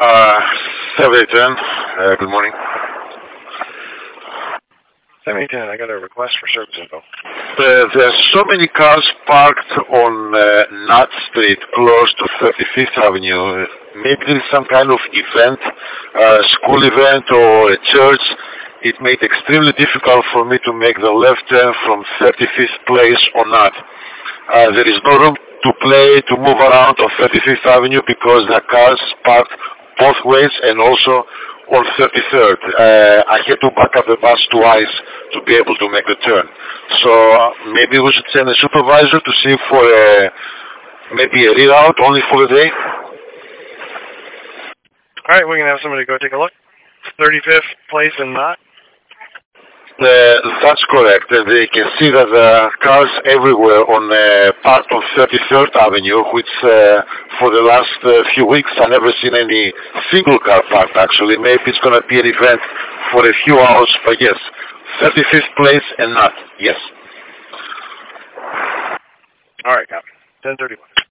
Uh, 710, good morning. 710, I got a request for service info. There's so many cars parked on Knott Street, close to 35th Avenue. Maybe there is some kind of event, school event or a church. It made it extremely difficult for me to make the left turn from 35th Place or not. There is no room to move around on 35th Avenue because the cars parked both ways and also on 33rd. I had to back up the bus twice to be able to make the turn. So maybe we should send a supervisor to see for maybe a reroute only for the day. Alright, we can have somebody go take a look. 35th Place and Knott? That's correct. They can see that the cars everywhere on part of 33rd Avenue, which for the last few weeks I've never seen any single car parked actually. Maybe it's going to be an event for a few hours, but yes, 35th Place and Knott, yes. Alright, copy. 10:31.